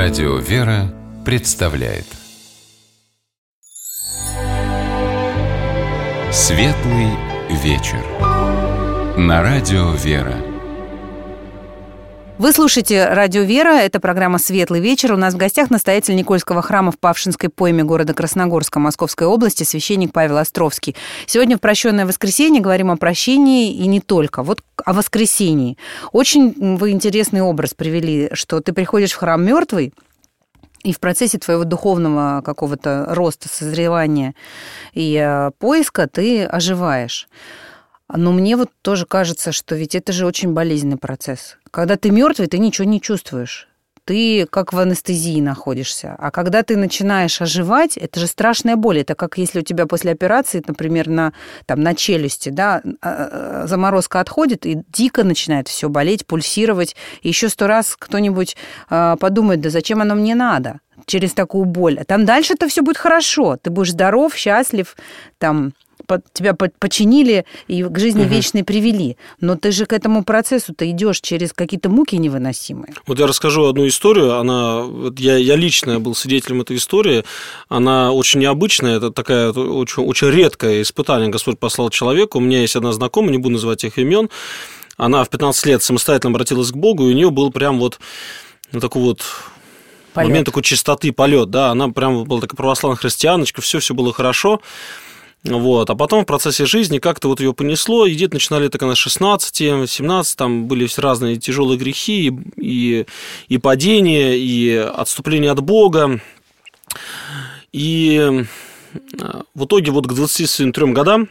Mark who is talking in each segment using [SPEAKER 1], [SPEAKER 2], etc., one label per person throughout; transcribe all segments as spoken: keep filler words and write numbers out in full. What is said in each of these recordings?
[SPEAKER 1] Радио «Вера» представляет Светлый вечер на Радио «Вера».
[SPEAKER 2] Вы слушаете «Радио Вера», это программа «Светлый вечер». У нас в гостях настоятель Никольского храма в Павшинской пойме города Красногорска Московской области, священник Павел Островский. Сегодня в прощенное воскресенье говорим о прощении и не только. Вот о воскресении. Очень вы интересный образ привели, что ты приходишь в храм мертвый, и в процессе твоего духовного какого-то роста, созревания и поиска ты оживаешь. Но мне вот тоже кажется, что ведь это же очень болезненный процесс. Когда ты мертвый, ты ничего не чувствуешь. Ты как в анестезии находишься. А когда ты начинаешь оживать, это же страшная боль. Это как если у тебя после операции, например, на, там, на челюсти, да, заморозка отходит, и дико начинает все болеть, пульсировать. И еще сто раз кто-нибудь э, подумает, да зачем оно мне надо через такую боль. А там дальше-то все будет хорошо. Ты будешь здоров, счастлив, там... тебя починили и к жизни угу. вечной привели. Но ты же к этому процессу-то идешь через какие-то муки невыносимые.
[SPEAKER 3] Вот я расскажу одну историю. Она, вот я, я лично был свидетелем этой истории. Она очень необычная. Это такая очень, очень редкое испытание Господь послал человеку. У меня есть одна знакомая, не буду называть их имен. Она в пятнадцать лет самостоятельно обратилась к Богу, и у нее был прям вот ну, такой вот... Полет. Момент такой чистоты, полет, да. Она прям была такая православная христианочка, все, все было хорошо. Вот. А потом в процессе жизни как-то вот ее понесло, и где-то начинали так она с шестнадцати, семнадцати, там были все разные тяжелые грехи, и, и, и падения, и отступление от Бога. И в итоге вот к двадцати трём годам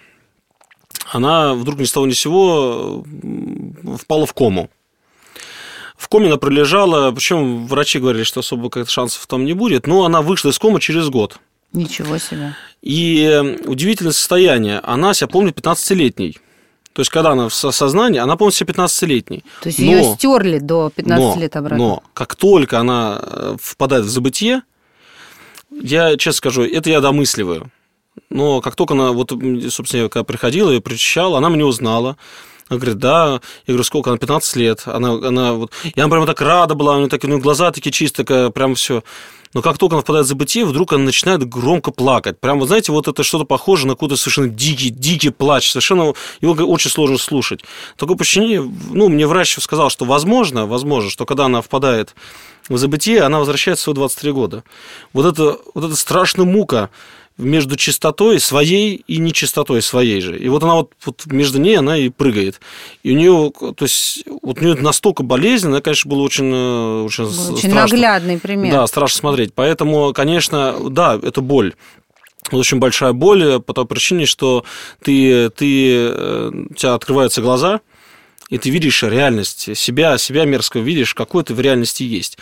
[SPEAKER 3] она вдруг ни с того ни с сего впала в кому. В коме она пролежала, причем врачи говорили, что особо как-то шансов там не будет, но она вышла из комы через год.
[SPEAKER 2] Ничего себе.
[SPEAKER 3] И удивительное состояние. Она себя помнит пятнадцатилетней. То есть, когда она в сознании, она помнит себя пятнадцатилетней.
[SPEAKER 2] То есть, но, ее стерли до пятнадцати
[SPEAKER 3] но,
[SPEAKER 2] лет обратно.
[SPEAKER 3] Но как только она впадает в забытье, я честно скажу, это я домысливаю. Но как только она, вот, собственно, я когда приходила и причащала, она меня узнала. Она говорит, да, я говорю, сколько, она пятнадцать лет, она, она вот, я прямо так рада была, у нее такие, ну, глаза такие чистые, такая, прям все. Но как только она впадает в забытие, вдруг она начинает громко плакать. Прям, вот знаете, вот это что-то похоже на какой-то совершенно дикий, дикий плач, совершенно его очень сложно слушать. Такое впечатление, ну, мне врач сказал, что возможно, возможно, что когда она впадает в забытие, она возвращается в свои двадцать три года. Вот это, вот это страшная мука между чистотой своей и нечистотой своей же. И вот она вот, вот между ней она и прыгает. И у нее, то есть, вот у нее настолько болезненно, конечно, было очень, очень,
[SPEAKER 2] очень
[SPEAKER 3] страшно.
[SPEAKER 2] Наглядный пример.
[SPEAKER 3] Да, страшно смотреть. Поэтому, конечно, да, это боль. Очень большая боль по той причине, что ты, ты, у тебя открываются глаза, и ты видишь реальность себя, себя мерзкого видишь, какой ты в реальности есть.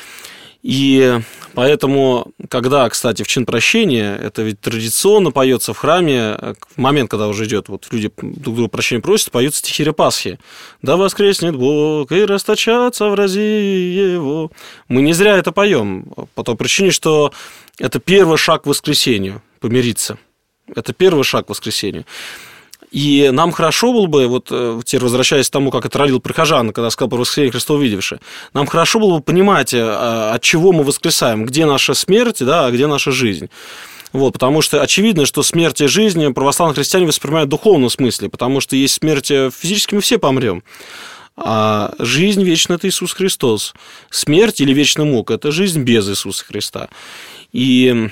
[SPEAKER 3] И поэтому, когда, кстати, в чин прощения, это ведь традиционно поется в храме, в момент, когда уже идет, вот люди друг друга прощения просят, поются стихи Пасхи. «Да воскреснет Бог, и расточатся врази Его». Мы не зря это поем, по той причине, что это первый шаг к воскресению, помириться. Это первый шаг к воскресению. И нам хорошо было бы, вот теперь возвращаясь к тому, как это родил прихожан, когда сказал про воскресение Христово видевши, нам хорошо было бы понимать, от чего мы воскресаем, где наша смерть, да, а где наша жизнь. Вот, потому что очевидно, что смерть и жизнь православные христиане воспринимают в духовном смысле, потому что есть смерть, физически мы все помрем. А жизнь вечная – это Иисус Христос. Смерть или вечная мука – это жизнь без Иисуса Христа. И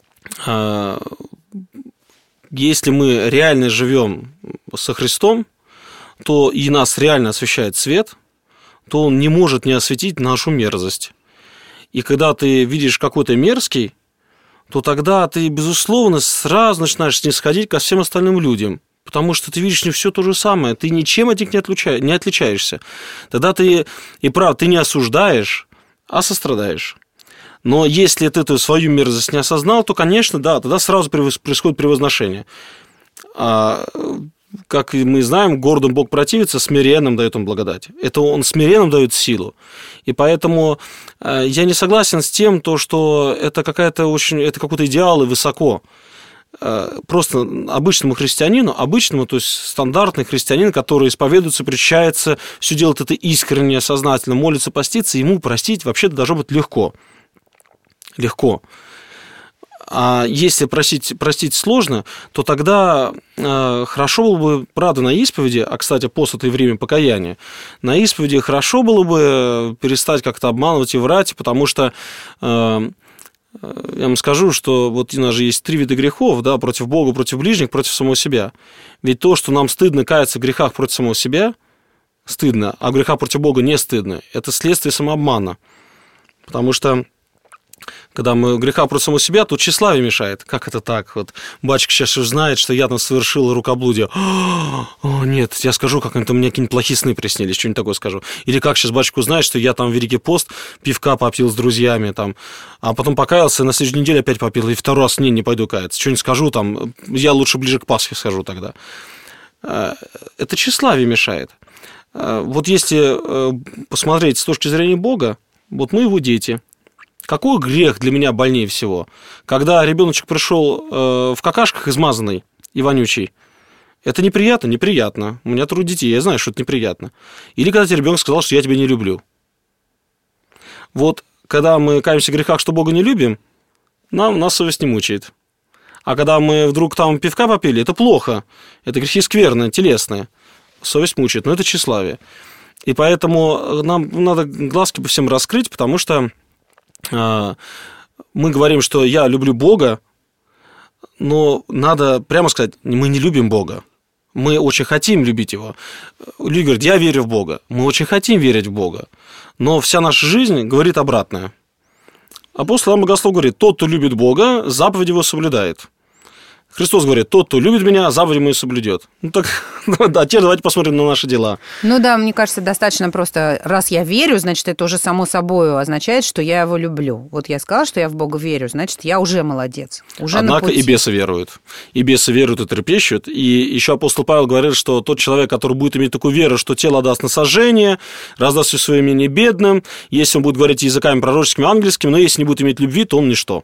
[SPEAKER 3] если мы реально живем со Христом, то и нас реально освещает свет, то он не может не осветить нашу мерзость. И когда ты видишь какой-то мерзкий, то тогда ты, безусловно, сразу начинаешь снисходить ко всем остальным людям, потому что ты видишь не все то же самое, ты ничем от них не, отлича... не отличаешься. Тогда ты, и прав, ты не осуждаешь, а сострадаешь. Но если ты эту свою мерзость не осознал, то, конечно, да, тогда сразу происходит превозношение. А, как мы знаем, гордым Бог противится, смиренным дает Он благодать. Это Он смиренным дает силу. И поэтому я не согласен с тем, то, что это, какая-то очень, это какой-то идеал и высоко. Просто обычному христианину, обычному, то есть стандартный христианин, который исповедуется, причащается, все делает это искренне, сознательно, молится, постится, ему простить вообще-то должно быть легко. легко. А если простить, простить сложно, то тогда э, хорошо было бы, правда, на исповеди, а, кстати, пост – это и время покаяния, на исповеди хорошо было бы перестать как-то обманывать и врать, потому что э, я вам скажу, что вот у нас же есть три вида грехов, да, против Бога, против ближних, против самого себя. Ведь то, что нам стыдно каяться в грехах против самого себя, стыдно, а в грехах против Бога не стыдно, это следствие самообмана. Потому что когда мы в грехах против самого себя, тут тщеславие мешает. Как это так? Вот батюшка сейчас узнает, что я там совершил рукоблудие. О, нет, я скажу, как это мне какие-нибудь плохие сны приснились, что-нибудь такое скажу. Или как сейчас батюшка узнает, что я там в Великий пост пивка попил с друзьями, там, а потом покаялся, и на следующей неделе опять попил, и второй раз не, не пойду каяться. Что-нибудь скажу, там, я лучше ближе к Пасхе схожу тогда. Это тщеславие мешает. Вот если посмотреть с точки зрения Бога, вот мы его дети. Какой грех для меня больнее всего? Когда ребеночек пришел э, в какашках измазанный и вонючий. Это неприятно? Неприятно. У меня трое детей, я знаю, что это неприятно. Или когда тебе ребенок сказал, что я тебя не люблю. Вот когда мы каемся в грехах, что Бога не любим, нам, нас совесть не мучает. А когда мы вдруг там пивка попили, это плохо. Это грехи скверные, телесные. Совесть мучает, но это тщеславие. И поэтому нам надо глазки по всем раскрыть, потому что мы говорим, что я люблю Бога, но надо прямо сказать, мы не любим Бога. Мы очень хотим любить Его. Люди говорят, я верю в Бога. Мы очень хотим верить в Бога. Но вся наша жизнь говорит обратное. Апостол Иоанн Богослов говорит, тот, кто любит Бога, заповедь Его соблюдает. Христос говорит, тот, кто любит меня, заповедь мою соблюдет. Ну так, да, теперь давайте посмотрим на наши дела.
[SPEAKER 2] Ну да, мне кажется, достаточно просто, раз я верю, значит, это уже само собой означает, что я его люблю. Вот я сказала, что я в Бога верю, значит, я уже молодец. Уже
[SPEAKER 3] Однако и бесы веруют. И бесы веруют и трепещут. И еще апостол Павел говорит, что тот человек, который будет иметь такую веру, что тело отдаст на сожжение, раздаст все свое имение бедным, если он будет говорить языками пророческими, ангельскими, но если не будет иметь любви, то он ничто.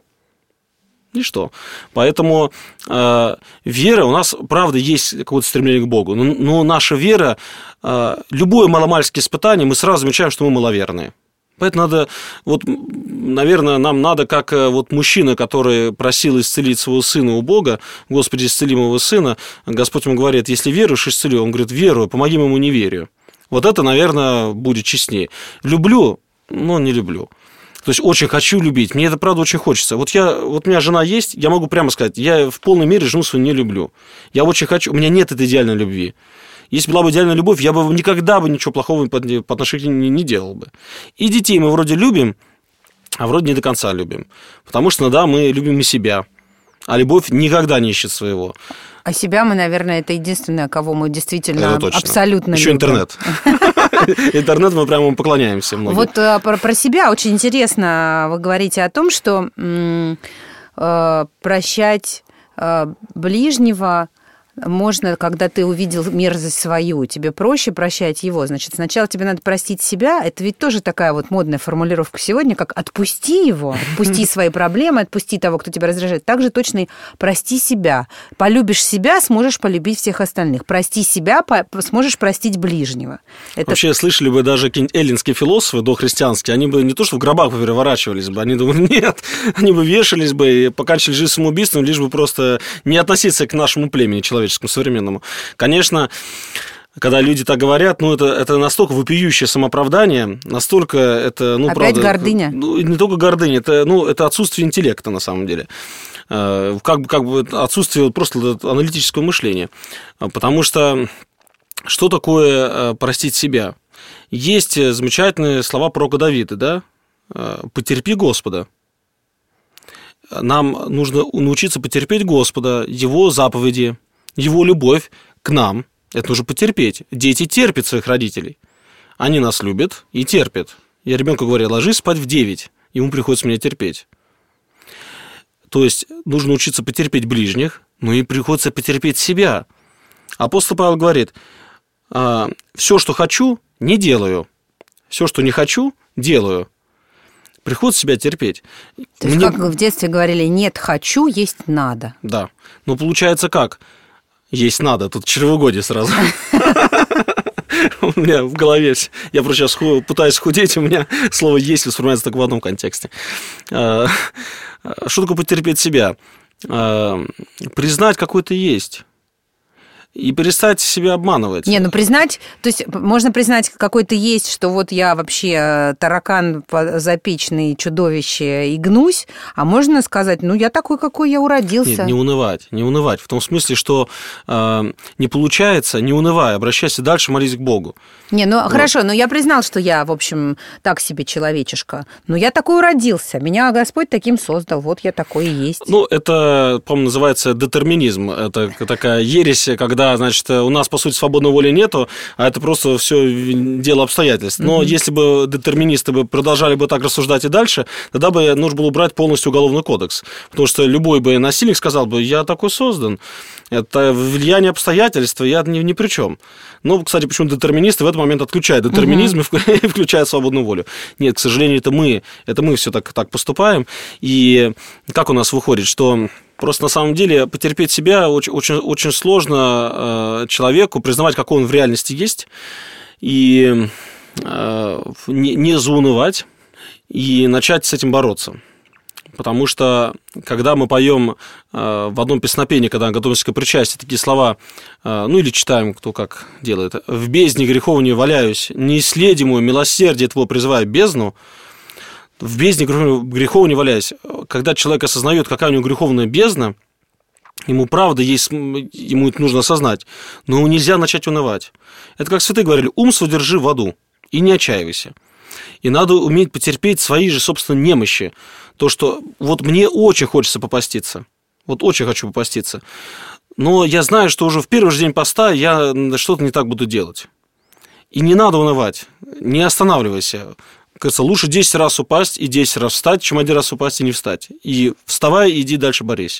[SPEAKER 3] Ничто. Поэтому э, вера, у нас, правда, есть какое-то стремление к Богу, но, но наша вера, э, любое маломальское испытание, мы сразу замечаем, что мы маловерные. Поэтому надо, вот, наверное, нам надо, как вот мужчина, который просил исцелить своего сына у Бога, Господи, исцели моего сына, Господь ему говорит, если веруешь, исцелю. Он говорит, верую, помоги моему неверию. Вот это, наверное, будет честнее. Люблю, но не люблю. То есть очень хочу любить, мне это, правда, очень хочется. Вот, я, вот у меня жена есть, я могу прямо сказать, я в полной мере жену свою не люблю. Я очень хочу, у меня нет этой идеальной любви. Если была бы идеальная любовь, я бы никогда бы ничего плохого по отношению к ней не делал бы. И детей мы вроде любим, а вроде не до конца любим. Потому что, да, мы любим и себя. А любовь никогда не ищет своего.
[SPEAKER 2] А себя мы, наверное, это единственное, кого мы действительно абсолютно
[SPEAKER 3] Еще
[SPEAKER 2] любим.
[SPEAKER 3] Еще интернет. Интернет мы прямо поклоняемся многим.
[SPEAKER 2] Вот про, про себя очень интересно. Вы говорите о том, что м- э, прощать э, ближнего можно, когда ты увидел мерзость свою, тебе проще прощать его. Значит, сначала тебе надо простить себя. Это ведь тоже такая вот модная формулировка сегодня, как «отпусти его», «отпусти свои проблемы», «отпусти того, кто тебя раздражает». Также точно и «прости себя». Полюбишь себя, сможешь полюбить всех остальных. Прости себя, сможешь простить ближнего. Это...
[SPEAKER 3] Вообще, слышали бы даже какие-нибудь эллинские философы дохристианские, они бы не то, что в гробах переворачивались бы, они думают, нет, они бы вешались бы и покончили жизнь самоубийством, лишь бы просто не относиться к нашему племени человеческому, современному. Конечно, когда люди так говорят, ну, это, это настолько вопиющее самооправдание, настолько это, ну,
[SPEAKER 2] опять
[SPEAKER 3] правда...
[SPEAKER 2] гордыня.
[SPEAKER 3] Ну, не только гордыня, это, ну, это отсутствие интеллекта, на самом деле. Как бы, как бы отсутствие просто аналитического мышления. Потому что что такое простить себя? Есть замечательные слова пророка Давида, да? «Потерпи Господа». Нам нужно научиться потерпеть Господа, Его заповеди, Его любовь к нам. Это нужно потерпеть. Дети терпят своих родителей. Они нас любят и терпят. Я ребенку говорю, ложись спать в девять. Ему приходится меня терпеть. То есть нужно учиться потерпеть ближних, но и приходится потерпеть себя. Апостол Павел говорит, все, что хочу, не делаю. Все, что не хочу, делаю. Приходится себя терпеть.
[SPEAKER 2] То есть, Мне... как в детстве говорили, нет, хочу, есть надо.
[SPEAKER 3] Да. Но получается как? Есть надо, тут чревоугодие сразу. У меня в голове, я просто сейчас пытаюсь худеть, у меня слово «есть» воспринимается только в одном контексте. Что такое потерпеть себя? Признать, какой ты есть. И перестать себя обманывать.
[SPEAKER 2] Не, ну признать, то есть можно признать, какой ты есть, что вот я вообще таракан запечный, чудовище и гнусь, а можно сказать, ну я такой, какой я уродился.
[SPEAKER 3] Нет, не унывать, не унывать. В том смысле, что э, не получается, не унывай, обращайся дальше, молись к Богу.
[SPEAKER 2] Не, ну
[SPEAKER 3] вот.
[SPEAKER 2] Хорошо, но я признал, что я, в общем, так себе человечишка. Но я такой уродился, меня Господь таким создал, вот я такой и есть.
[SPEAKER 3] Ну, это, по-моему, называется детерминизм. Это такая ересь, когда значит, у нас, по сути, свободной воли нету, а это просто все дело обстоятельств. Но mm-hmm. если бы детерминисты бы продолжали бы так рассуждать и дальше, тогда бы нужно было убрать полностью Уголовный кодекс. Потому что любой бы насильник сказал бы, я такой создан. Это влияние обстоятельств, я ни, ни при чем. Ну, кстати, почему детерминисты в этот момент отключают детерминизм mm-hmm. и включают свободную волю? Нет, к сожалению, это мы, это мы все так, так поступаем. И как у нас выходит, что... Просто на самом деле потерпеть себя очень, очень, очень сложно э, человеку, признавать, какой он в реальности есть, и э, не, не заунывать, и начать с этим бороться. Потому что, когда мы поем э, в одном песнопении, когда готовимся к причастию, такие слова, э, ну или читаем, кто как делает, «В бездне греховней валяюсь, неисследимую милосердие твое призываю бездну», в бездне грехов не валяясь. Когда человек осознает, какая у него греховная бездна, ему правда есть, ему это нужно осознать, но нельзя начать унывать. Это как святые говорили, ум свой держи в аду и не отчаивайся. И надо уметь потерпеть свои же собственные немощи. То, что вот мне очень хочется попаститься, вот очень хочу попаститься, но я знаю, что уже в первый же день поста я что-то не так буду делать. И не надо унывать, не останавливайся. Кажется, лучше десять раз упасть и десять раз встать, чем один раз упасть и не встать. И вставай, иди дальше борись.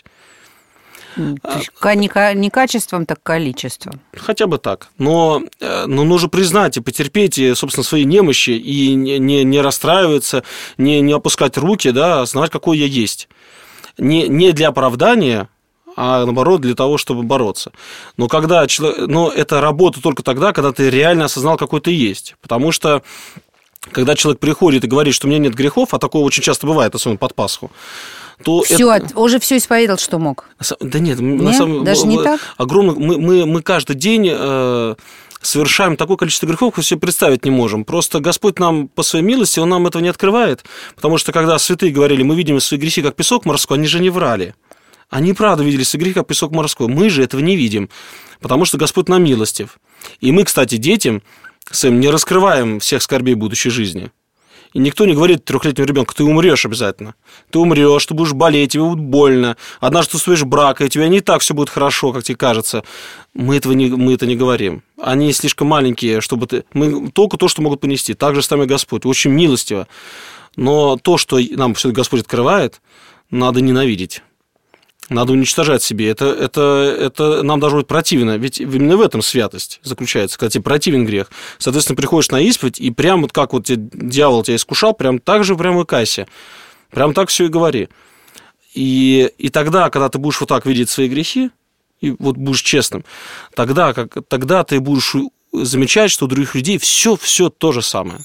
[SPEAKER 2] Не, не качеством, так количеством.
[SPEAKER 3] Хотя бы так. Но, но нужно признать и потерпеть, собственно, свои немощи, и не, не, не расстраиваться, не, не опускать руки, да, осознавать, какой я есть. Не, не для оправдания, а наоборот для того, чтобы бороться. Но, когда человек, но это работа только тогда, когда ты реально осознал, какой ты есть. Потому что когда человек приходит и говорит, что у меня нет грехов, а такое очень часто бывает, особенно под Пасху, то
[SPEAKER 2] все,
[SPEAKER 3] это...
[SPEAKER 2] уже все исповедал, что мог.
[SPEAKER 3] Да нет,
[SPEAKER 2] нет?
[SPEAKER 3] на самом...
[SPEAKER 2] даже не так?
[SPEAKER 3] Огромно... Мы, мы, мы каждый день э, совершаем такое количество грехов, что себе представить не можем. Просто Господь нам по своей милости, Он нам этого не открывает. Потому что когда святые говорили, мы видим свои грехи, как песок морской, они же не врали. Они правда видели свои грехи, как песок морской. Мы же этого не видим, потому что Господь нам милостив. И мы, кстати, детям своим не раскрываем всех скорбей будущей жизни. И никто не говорит трехлетнему ребенку, ты умрешь обязательно. Ты умрешь, ты будешь болеть, тебе будет больно. Однажды ты устроишь брак, и у тебя не так все будет хорошо, как тебе кажется. Мы, этого не, мы это не говорим. Они слишком маленькие, чтобы ты... Мы только то, что могут понести. Так же с нами Господь. Очень милостиво. Но то, что нам все-таки Господь открывает, надо ненавидеть. Надо уничтожать себе. Это, это, это нам должно быть противно. Ведь именно в этом святость заключается, когда тебе противен грех. Соответственно, приходишь на исповедь, и прям вот как вот дьявол тебя искушал, прям так же прям и кайся. Прям так все и говори. И, и тогда, когда ты будешь вот так видеть свои грехи, и вот будешь честным, тогда, как, тогда ты будешь замечать, что у других людей все-все то же самое.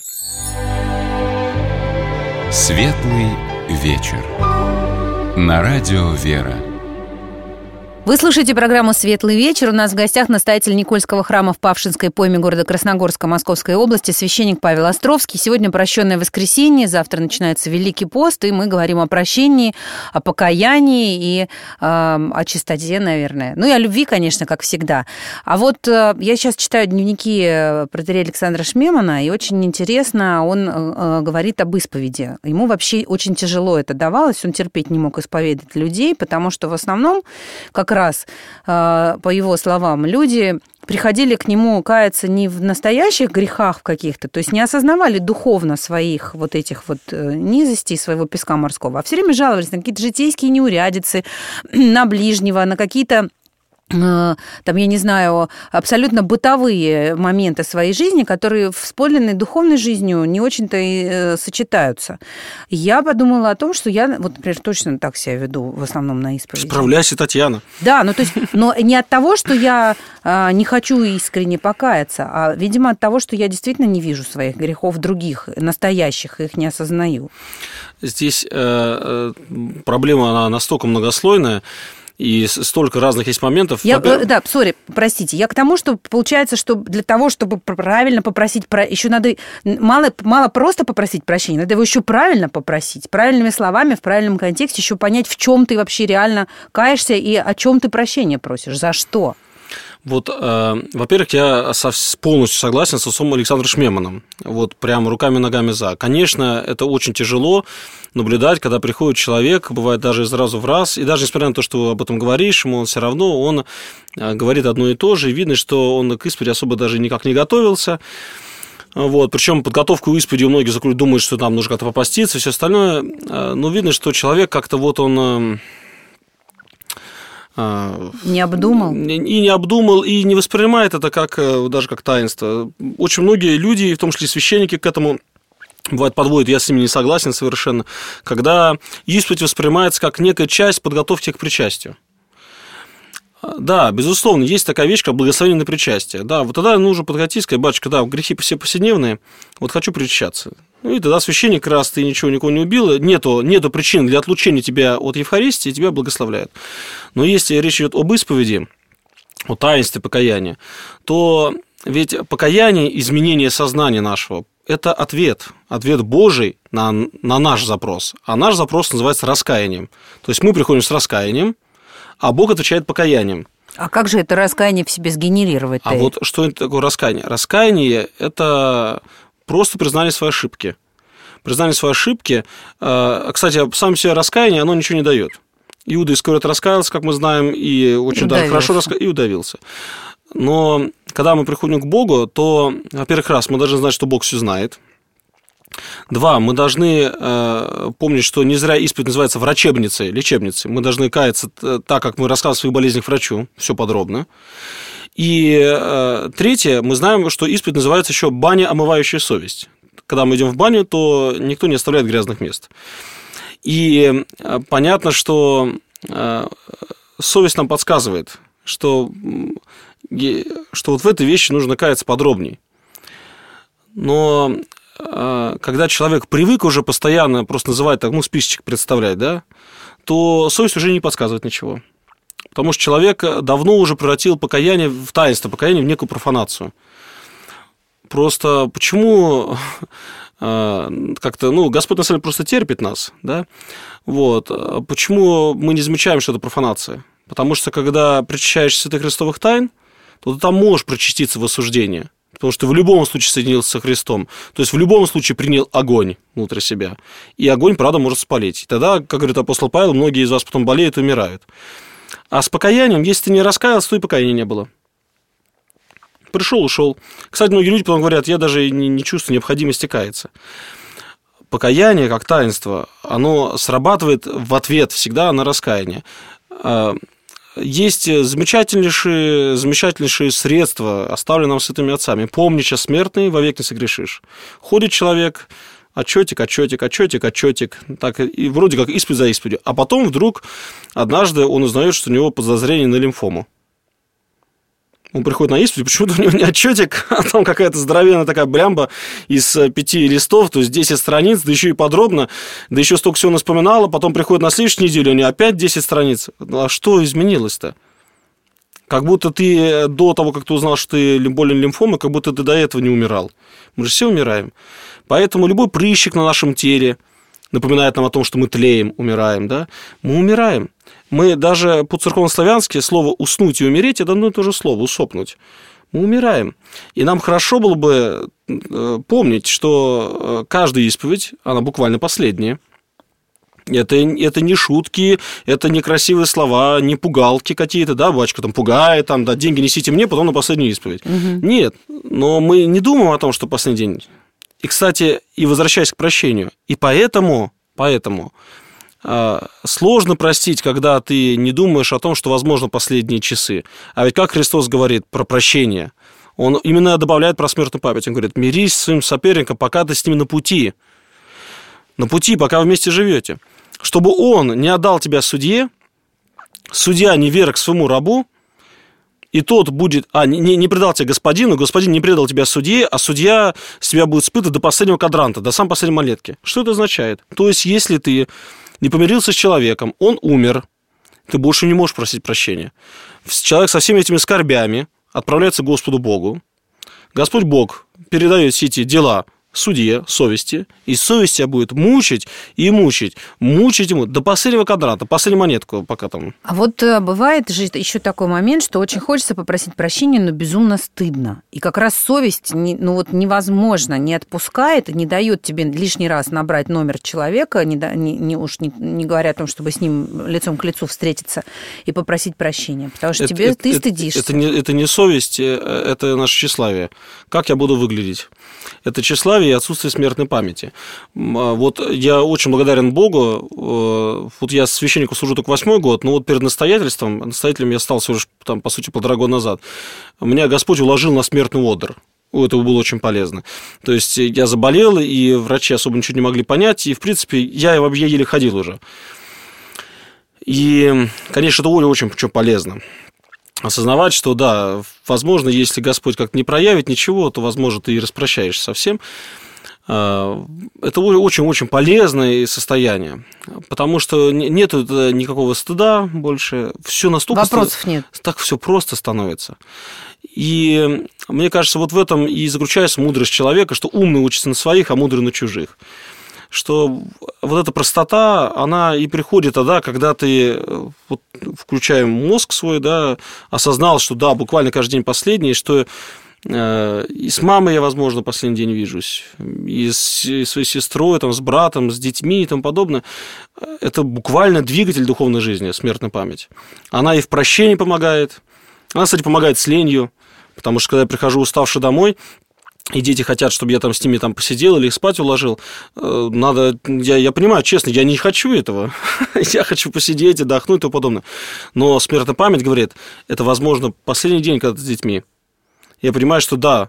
[SPEAKER 1] Светлый вечер. На радио «Вера».
[SPEAKER 2] Вы слушаете программу «Светлый вечер». У нас в гостях настоятель Никольского храма в Павшинской пойме города Красногорска Московской области, священник Павел Островский. Сегодня прощенное воскресенье, завтра начинается Великий пост, и мы говорим о прощении, о покаянии и э, о чистоте, наверное. Ну и о любви, конечно, как всегда. А вот э, я сейчас читаю дневники протоиерея Александра Шмемана, и очень интересно, он э, говорит об исповеди. Ему вообще очень тяжело это давалось, он терпеть не мог исповедать людей, потому что в основном, как раз, по его словам, люди приходили к нему каяться не в настоящих грехах каких-то, то есть не осознавали духовно своих вот этих вот низостей, своего песка морского, а все время жаловались на какие-то житейские неурядицы, на ближнего, на какие-то там, я не знаю, абсолютно бытовые моменты своей жизни, которые с подлинной духовной жизнью не очень-то и сочетаются. Я подумала о том, что я, вот, например, точно так себя веду в основном на исповеди.
[SPEAKER 3] Справляйся, Татьяна.
[SPEAKER 2] Да, ну то есть, но не от того, что я а, не хочу искренне покаяться, а, видимо, от того, что я действительно не вижу своих грехов других, настоящих, их не осознаю.
[SPEAKER 3] Здесь э, проблема, она настолько многослойная, и столько разных есть моментов.
[SPEAKER 2] Я, да, сори, простите. Я к тому, что получается, что для того, чтобы правильно попросить, еще надо мало, мало просто попросить прощения, надо его еще правильно попросить, правильными словами, в правильном контексте, еще понять, в чем ты вообще реально каешься и о чем ты прощения просишь, за что.
[SPEAKER 3] Вот, э, во-первых, я со, полностью согласен с отцом Александром Шмеманом. Вот, прямо руками-ногами за. Конечно, это очень тяжело наблюдать, когда приходит человек, бывает даже сразу в раз, и даже несмотря на то, что об этом говоришь, ему все равно он говорит одно и то же, и видно, что он к исповеди особо даже никак не готовился. Вот, причем подготовку к исповеди у многих думают, что там нужно как-то попаститься и все остальное, но видно, что человек как-то вот он...
[SPEAKER 2] Не обдумал?
[SPEAKER 3] И не обдумал, и не воспринимает это как, даже как таинство. Очень многие люди, в том числе священники, к этому бывает подводят, я с ними не согласен совершенно, когда исповедь воспринимается как некая часть подготовки к причастию. Да, безусловно, есть такая вещь, как благословение на причастие. Да, вот тогда нужно подойти и сказать: батюшка, да, грехи все повседневные, вот хочу причащаться. Ну, и тогда священник, раз ты ничего никого не убил, нету, нету причин для отлучения тебя от Евхаристии, тебя благословляют. Но если речь идет об исповеди, о таинстве покаяния, то ведь покаяние, изменение сознания нашего, это ответ, ответ Божий на, на наш запрос. А наш запрос называется раскаянием. То есть мы приходим с раскаянием, а Бог отвечает покаянием.
[SPEAKER 2] А как же это раскаяние в себе сгенерировать?
[SPEAKER 3] А вот что это такое раскаяние? Раскаяние – это просто признание своей ошибки. Признание своей ошибки. Кстати, сам себе раскаяние, оно ничего не дает. Иуда Искариот раскаялся, как мы знаем, и очень даже хорошо раскаялся, и удавился. Но когда мы приходим к Богу, то, во-первых, раз, мы должны знать, что Бог все знает. Два, мы должны э, помнить, что не зря исповедь называется врачебницей, лечебницей. Мы должны каяться так, как мы рассказываем о своих болезнях врачу, все подробно. И э, третье, мы знаем, что исповедь называется еще баня, омывающая совесть. Когда мы идем в баню, то никто не оставляет грязных мест. И э, понятно, что э, совесть нам подсказывает, что, э, что вот в этой вещи нужно каяться подробнее. Но когда человек привык уже постоянно просто называть, так, ну, списочек представлять, да, то совесть уже не подсказывает ничего. Потому что человек давно уже превратил покаяние в таинство, покаяние в некую профанацию. Просто почему как-то, ну, Господь на самом деле просто терпит нас, да, вот, почему мы не замечаем, что это профанация? Потому что когда причащаешься святых христовых тайн, то ты там можешь причаститься в осуждение. Потому что ты в любом случае соединился со Христом. То есть в любом случае принял огонь внутрь себя. И огонь, правда, может спалить. И тогда, как говорит апостол Павел, многие из вас потом болеют и умирают. А с покаянием, если ты не раскаялся, то и покаяния не было. Пришел, ушел. Кстати, многие люди потом говорят: я даже не, не чувствую необходимости каяться. Покаяние, как таинство, оно срабатывает в ответ всегда на раскаяние. Есть замечательнейшие, замечательнейшие средства, оставленные нам святыми отцами. «Помни, час смертный, вовек не согрешишь». Ходит человек, отчетик, отчетик, отчетик, отчетик, так, и вроде как исповедь за исповедью. А потом вдруг однажды он узнает, что у него подозрение на лимфому. Он приходит на исповедь, почему-то у него не отчетик, а там какая-то здоровенная такая блямба из пяти листов, то есть десять страниц, да еще и подробно, да еще столько всего вспоминала, потом приходит на следующую неделю, у него опять десять страниц. А что изменилось-то? Как будто ты до того, как ты узнал, что ты болен лимфомой, как будто ты до этого не умирал. Мы же все умираем. Поэтому любой прыщик на нашем теле напоминает нам о том, что мы тлеем, умираем, да? Мы умираем. Мы даже по-церковнославянски слово «уснуть» и «умереть» – это одно и то же слово «усопнуть». Мы умираем. И нам хорошо было бы помнить, что каждая исповедь, она буквально последняя. Это, это не шутки, это не красивые слова, не пугалки какие-то, да, батюшка там пугает, там, да, деньги несите мне, потом на последнюю исповедь. Угу. Нет, но мы не думаем о том, что последний день. И, кстати, и возвращаясь к прощению, и поэтому, поэтому Сложно простить, когда ты не думаешь о том, что, возможно, последние часы. А ведь как Христос говорит про прощение? Он именно добавляет про смертную память. Он говорит, мирись с своим соперником, пока ты с ним на пути. На пути, пока вы вместе живете. Чтобы он не отдал тебя судье, судья не верг своему рабу, и тот будет... А, не, не предал тебя господину, господин не предал тебя судье, а судья с тебя будет спытывать до последнего квадранта, до самой последней монетки. Что это означает? То есть, если ты не помирился с человеком, он умер, ты больше не можешь просить прощения. Человек со всеми этими скорбями отправляется к Господу Богу. Господь Бог передает все эти дела судье, совести, и совесть тебя будет мучить и мучить, мучить ему до последнего квадранта, последнюю монетку пока там.
[SPEAKER 2] А вот бывает же еще такой момент, что очень хочется попросить прощения, но безумно стыдно. И как раз совесть ну вот невозможно, не отпускает, не дает тебе лишний раз набрать номер человека, не, не, не уж не, не говоря о том, чтобы с ним лицом к лицу встретиться и попросить прощения, потому что
[SPEAKER 3] это,
[SPEAKER 2] тебе
[SPEAKER 3] это,
[SPEAKER 2] ты
[SPEAKER 3] это,
[SPEAKER 2] стыдишься.
[SPEAKER 3] Это не, это не совесть, это наше тщеславие. Как я буду выглядеть? Это тщеславие и отсутствие смертной памяти. Вот я очень благодарен Богу. Вот я священнику служу только восьмой год, но вот перед настоятельством, настоятелем я стал всего лишь, там, по сути, полтора года назад, меня Господь уложил на смертный одр. Это было очень полезно. То есть я заболел, и врачи особо ничего не могли понять, и, в принципе, я вообще еле ходил уже. И, конечно, это очень полезно. Осознавать, что, да, возможно, если Господь как-то не проявит ничего, то, возможно, ты и распрощаешься совсем. Это очень-очень полезное состояние, потому что нет никакого стыда больше. Все настолько...
[SPEAKER 2] Вопросов нет.
[SPEAKER 3] Так все просто становится. И мне кажется, вот в этом и заключается мудрость человека, что умный учится на своих, а мудрый на чужих. Что вот эта простота, она и приходит тогда, когда ты, вот, включая мозг свой, да, осознал, что да, буквально каждый день последний, что э, и с мамой я, возможно, последний день вижусь, и с и своей сестрой, там, с братом, с детьми и тому подобное. Это буквально двигатель духовной жизни, смертная память. Она и в прощении помогает, она, кстати, помогает с ленью, потому что когда я прихожу уставший домой, и дети хотят, чтобы я там с ними там посидел или их спать уложил, надо, я, я понимаю, честно, я не хочу этого, я хочу посидеть, отдохнуть и тому подобное, но смертная память говорит, это, возможно, последний день, когда ты с детьми. Я понимаю, что да,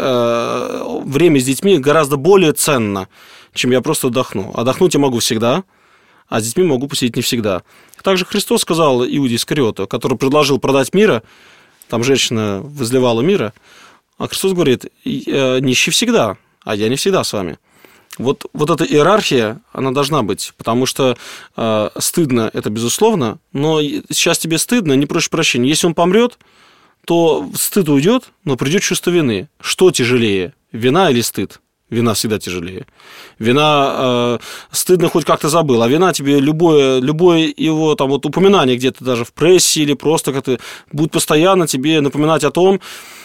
[SPEAKER 3] время с детьми гораздо более ценно, чем я просто отдохну. Отдохнуть я могу всегда, а с детьми могу посидеть не всегда. Также Христос сказал Иуде Искариоту, который предложил продать мира, там женщина возливала мира, а Христос говорит, нищий всегда, а я не всегда с вами. Вот, вот эта иерархия, она должна быть, потому что э, стыдно, это безусловно, но сейчас тебе стыдно, не просишь прощения. Если он помрет, то стыд уйдет, но придет чувство вины. Что тяжелее, вина или стыд? Вина всегда тяжелее. Вина, э, стыдно хоть как-то забыл, а вина тебе любое, любое его там, вот, упоминание где-то даже в прессе или просто как-то будет постоянно тебе напоминать о том,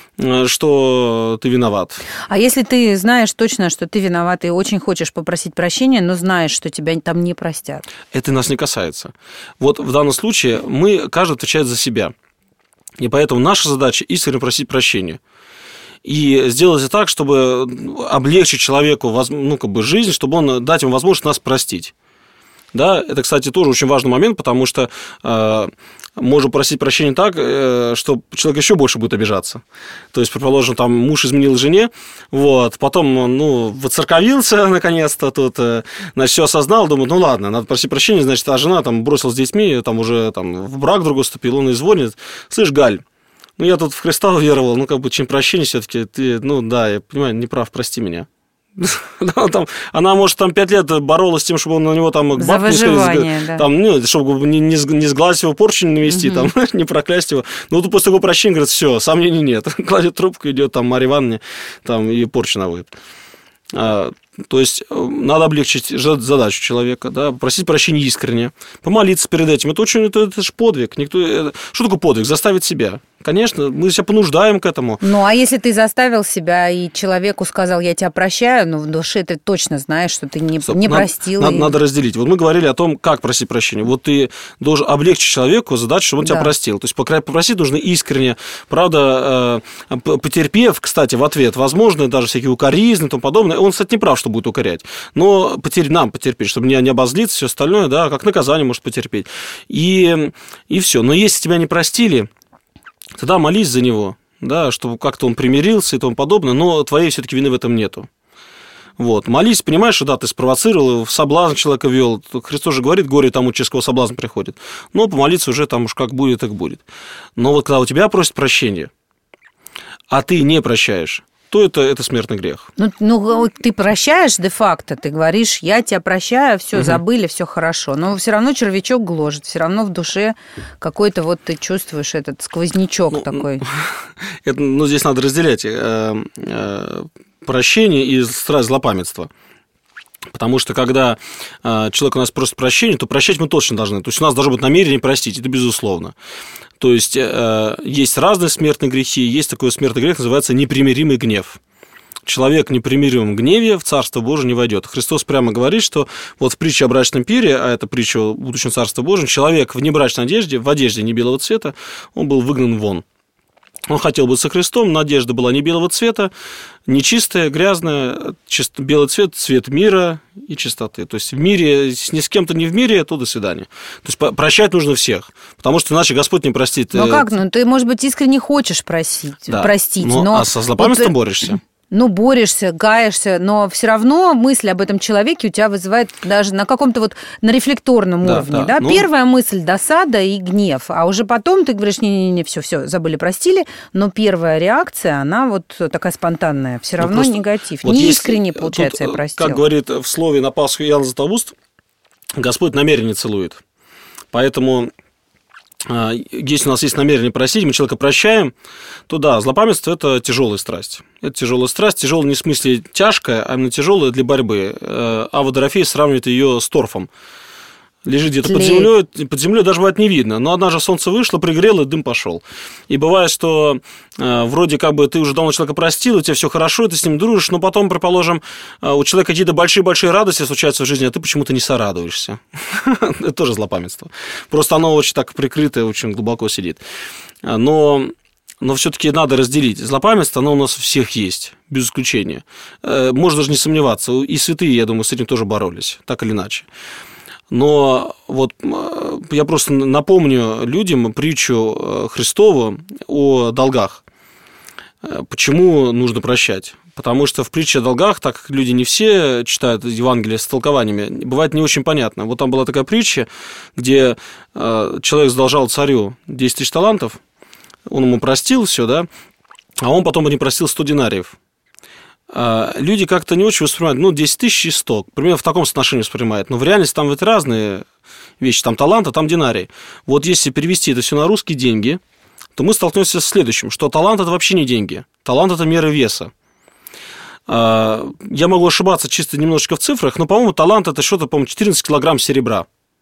[SPEAKER 3] что ты виноват.
[SPEAKER 2] А если ты знаешь точно, что ты виноват и очень хочешь попросить прощения, но знаешь, что тебя там не простят?
[SPEAKER 3] Это нас не касается. Вот в данном случае мы, каждый отвечает за себя. И поэтому наша задача искренне просить прощения. И сделать это так, чтобы облегчить человеку ну, как бы жизнь, чтобы он дать ему возможность нас простить. Да, это, кстати, тоже очень важный момент, потому что э, можем просить прощения так, э, что человек еще больше будет обижаться. То есть, предположим, там муж изменил жене, вот, потом ну, воцерковился наконец-то, тут, э, значит, все осознал, думает, ну ладно, надо просить прощения, значит, а жена там бросилась с детьми, там уже там, в брак другой вступил, он и звонит, слышь, Галь, ну я тут в Христа уверовал, ну как бы чем прощение все-таки, ты, ну да, я понимаю, не прав, прости меня. Там, она, может, там пять лет боролась с тем, чтобы он на него там...
[SPEAKER 2] За выживание, да.
[SPEAKER 3] Там, ну, чтобы не, не, не сглазить его, порчу не навести, угу. там, не проклясть его. Но вот после такого прощения, говорит, все, сомнений нет. Кладет трубку, идет там Марья Ивановна, там, и порчу наводит. А, то есть, надо облегчить задачу человека, да, просить прощения искренне, помолиться перед этим. Это очень, это, это же подвиг. Никто, это, что такое подвиг? Заставить себя. Конечно, мы себя понуждаем к этому.
[SPEAKER 2] Ну, а если ты заставил себя, и человеку сказал, я тебя прощаю, но в душе ты точно знаешь, что ты не, не
[SPEAKER 3] надо,
[SPEAKER 2] простил.
[SPEAKER 3] Надо,
[SPEAKER 2] и...
[SPEAKER 3] надо разделить. Вот мы говорили о том, как просить прощения. Вот ты должен облегчить человеку задачу, чтобы он да. тебя простил. То есть, попросить нужно искренне. Правда, потерпев, кстати, в ответ, возможно, даже всякие укоризны и тому подобное. Он, кстати, не прав, что что будет укорять, но потер... нам потерпеть, чтобы не, не обозлиться, все остальное, да, как наказание может потерпеть. И, и все. Но если тебя не простили, тогда молись за него, да, чтобы как-то он примирился и тому подобное, но твоей все-таки вины в этом нету. Вот. Молись, понимаешь, что да, ты спровоцировал, в соблазн человека вел. Христос же говорит, горе тому, через кого соблазн приходит. Но помолиться уже там уж как будет, так будет. Но вот когда у тебя просят прощения, а ты не прощаешь, то это, это смертный грех.
[SPEAKER 2] Ну, ну, ты прощаешь де-факто, ты говоришь, я тебя прощаю, все, угу. забыли, все хорошо. Но все равно червячок гложет, все равно в душе какой-то вот ты чувствуешь этот сквознячок ну, такой.
[SPEAKER 3] Это, ну, здесь надо разделять прощение и страсть злопамятства. Потому что, когда э, человек у нас просит прощения, то прощать мы точно должны. То есть, у нас должно быть намерение простить, это безусловно. То есть, э, есть разные смертные грехи, есть такой смертный грех, называется непримиримый гнев. Человек в непримиримом гневе в Царство Божие не войдет. Христос прямо говорит, что вот в притче о брачном пире, а это притча о будущем Царстве Божьем, человек в небрачной одежде, в одежде не белого цвета, он был выгнан вон. Он хотел быть со Христом, но одежда была не белого цвета, нечистая, грязная, чист... белый цвет, цвет мира и чистоты. То есть в мире, ни с кем-то не в мире, то до свидания. То есть прощать нужно всех, потому что иначе Господь не простит.
[SPEAKER 2] Ну как, ну ты, может быть, искренне хочешь просить, да. простить,
[SPEAKER 3] но...
[SPEAKER 2] но...
[SPEAKER 3] А со злопамятством
[SPEAKER 2] вот...
[SPEAKER 3] борешься?
[SPEAKER 2] Ну, борешься, гаешься, но все равно мысль об этом человеке у тебя вызывает даже на каком-то вот на рефлекторном да, уровне. Да, да? Ну... Первая мысль – досада и гнев, а уже потом ты говоришь, не-не-не, все, все, забыли, простили, но первая реакция, она вот такая спонтанная, все равно ну, негатив. Вот не искренне, получается, тут, я простил.
[SPEAKER 3] Как говорит в слове на Пасху Иоанн Златоуст, Господь намерение целует. Поэтому... Если у нас есть намерение простить, мы человека прощаем, то да, злопамятство – это тяжелая страсть. Это тяжелая страсть, тяжелая не в смысле тяжкая, а именно тяжелая для борьбы. Ава Дорофей сравнивает ее с торфом. Лежит где-то под землей, под землей даже бывает не видно. Но однажды солнце вышло, пригрело, дым пошел. И бывает, что э, вроде как бы ты уже давно человека простил, у тебя все хорошо, ты с ним дружишь, но потом, предположим, э, у человека какие-то большие-большие радости случаются в жизни, а ты почему-то не сорадуешься. Это тоже злопамятство. Просто оно очень так прикрытое, очень глубоко сидит. Но... Но все-таки надо разделить. Злопамятство, оно у нас у всех есть, без исключения. Можно даже не сомневаться. И святые, я думаю, с этим тоже боролись, так или иначе. Но вот я просто напомню людям притчу Христову о долгах. Почему нужно прощать? Потому что в притче о долгах, так как люди не все читают Евангелие с толкованиями, бывает не очень понятно. Вот там была такая притча, где человек задолжал царю десять тысяч талантов, он ему простил все, да, а он потом не простил сто динариев. Люди как-то не очень воспринимают, ну, десять тысяч и сто, примерно в таком соотношении воспринимают. Но в реальности там ведь разные вещи, там талант, а там динарий. Вот если перевести это все на русские деньги, то мы столкнемся с следующим, что талант – это вообще не деньги, талант – это мера веса. Я могу ошибаться чисто немножечко в цифрах, но, по-моему, талант – это что-то, по-моему, четырнадцать килограмм серебра.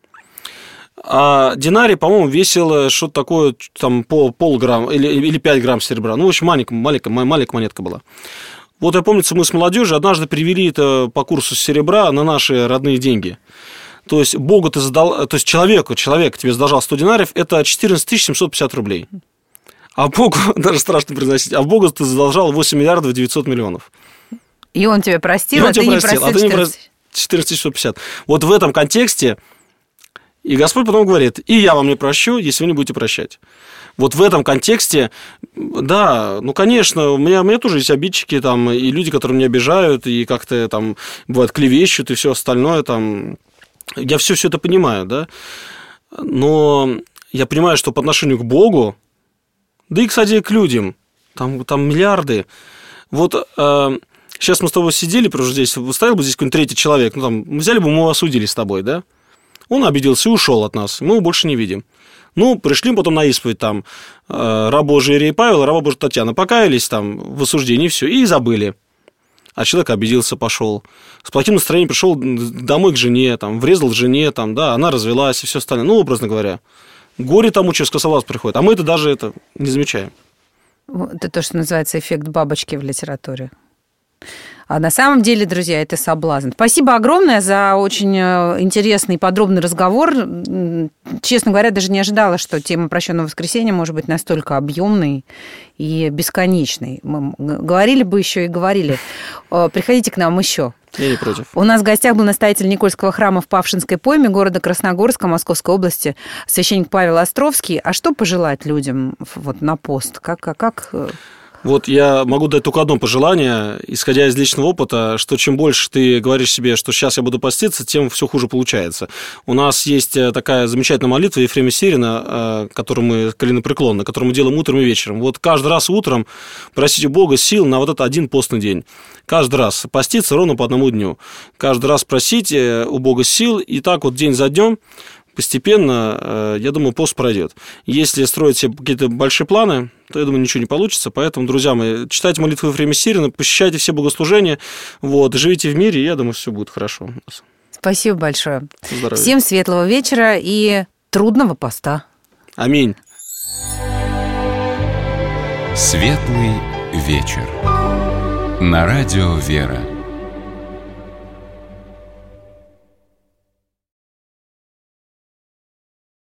[SPEAKER 3] А динарий, по-моему, весил что-то такое, там, по полграмма или, или пять грамм серебра. Ну, в общем, маленькая, маленькая, маленькая монетка была. Вот я помню, мы с молодежью однажды перевели это по курсу серебра на наши родные деньги. То есть, Богу ты задал, то есть человеку, человек тебе задолжал сто динариев, это четырнадцать тысяч семьсот пятьдесят рублей. А Богу, даже страшно произносить, а Богу ты задолжал восемь миллиардов девятьсот миллионов.
[SPEAKER 2] И он тебя простил,
[SPEAKER 3] он
[SPEAKER 2] а,
[SPEAKER 3] тебя
[SPEAKER 2] ты
[SPEAKER 3] простил, а ты не простил четырнадцать тысяч шестьсот пятьдесят. Вот в этом контексте и Господь потом говорит, и я вам не прощу, если вы не будете прощать. Вот в этом контексте, да, ну, конечно, у меня, у меня тоже есть обидчики, там, и люди, которые меня обижают, и как-то там, бывает, клевещут, и все остальное, там, я все, все это понимаю, да, но я понимаю, что по отношению к Богу, да и, кстати, к людям, там, там миллиарды, вот э, сейчас мы с тобой сидели, просто здесь, стоял бы здесь какой-нибудь третий человек, ну, там, мы взяли бы, мы его осудили с тобой, да, он обиделся и ушел от нас, мы его больше не видим. Ну, пришли потом на исповедь, там, раб Божий Иерей Павел, раба Божия Татьяна, покаялись там в осуждении, все, и забыли. А человек обиделся, пошел. С плохим настроением пришел домой к жене, там, врезал жене, там, да, она развелась и все остальное. Ну, образно говоря, горе тому, через косовлас приходит. А мы это даже это не замечаем.
[SPEAKER 2] Это то, что называется эффект бабочки в литературе. А на самом деле, друзья, это соблазн. Спасибо огромное за очень интересный и подробный разговор. Честно говоря, даже не ожидала, что тема прощенного воскресенья может быть настолько объемной и бесконечной. Мы говорили бы еще и говорили. Приходите к нам еще.
[SPEAKER 3] Я не против.
[SPEAKER 2] У нас в гостях был настоятель Никольского храма в Павшинской пойме города Красногорска Московской области, священник Павел Островский. А что пожелать людям вот на пост? Как, как, как...
[SPEAKER 3] Вот я могу дать только одно пожелание, исходя из личного опыта, что чем больше ты говоришь себе, что сейчас я буду поститься, тем все хуже получается. У нас есть такая замечательная молитва Ефрема Сирина, которую мы коленопреклонно, которую мы делаем утром и вечером. Вот каждый раз утром просите у Бога сил на вот этот один постный день. Каждый раз поститься ровно по одному дню. Каждый раз просите у Бога сил, и так вот день за днем постепенно, я думаю, пост пройдет. Если строить себе какие-то большие планы, то, я думаю, ничего не получится. Поэтому, друзья мои, читайте молитву Ефрема Сирина, посещайте все богослужения, вот, живите в мире, и я думаю, все будет хорошо.
[SPEAKER 2] Спасибо большое.
[SPEAKER 3] Здоровья.
[SPEAKER 2] Всем светлого вечера и трудного поста.
[SPEAKER 3] Аминь.
[SPEAKER 1] Светлый вечер. На радио «Вера».